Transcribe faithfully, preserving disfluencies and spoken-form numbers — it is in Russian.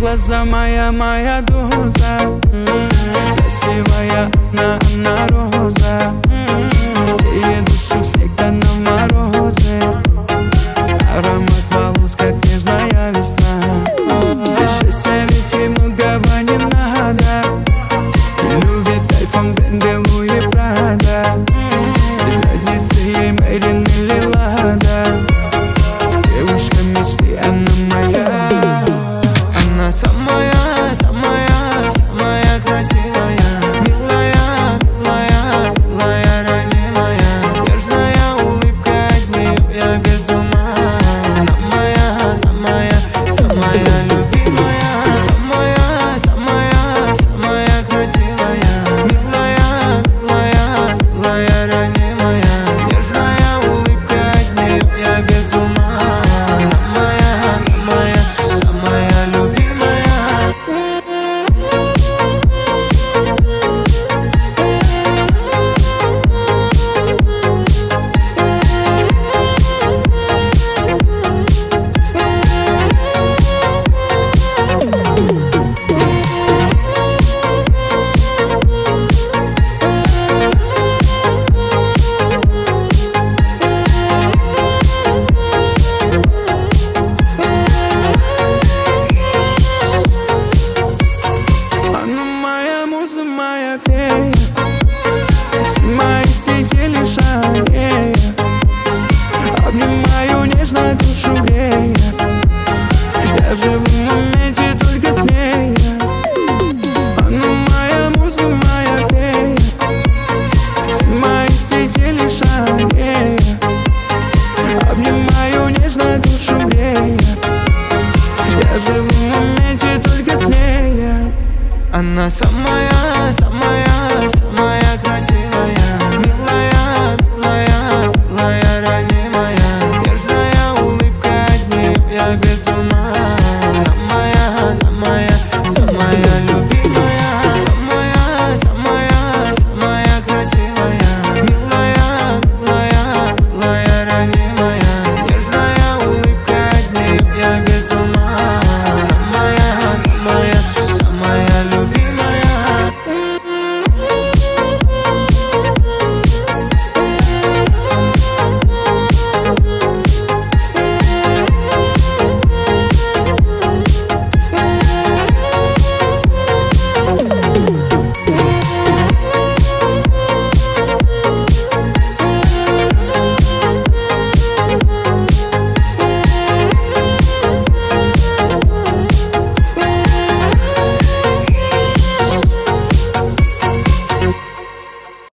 глаза, моя, моя доза. Красивая она, она роза. Ее душу снег да на морозы. Аромат волос, как нежная весна. Для счастья ведь ей многого не надо. Любит айфон, бренды Луи Прада. Без разницы ей Мэрин или Лада. Девушка мечты, она моя. Она самая, самая, самая красивая. Милая, милая, милая, ранимая. Нежная улыбка, от нее я без ума. Она моя, она моя, самая любимая. Самая, самая, самая красивая. Милая, милая, милая, ранимая. Нежная улыбка, от нее я без ума. Она моя, она моя, самая любимая. Она моя муза, моя фея. Все мои стихи лишь аллея. Обнимаю нежно, душу грея. Я живу в моменте только с ней. Она моя муза, моя фея. Все мои стихи лишь аллея. Обнимаю нежно, душу грея. Я живу в моменте только с ней. Она самая, самая, самая красивая. Милая, милая, милая, ранимая. Нежная улыбка, от нее я без ума. Она моя, она моя,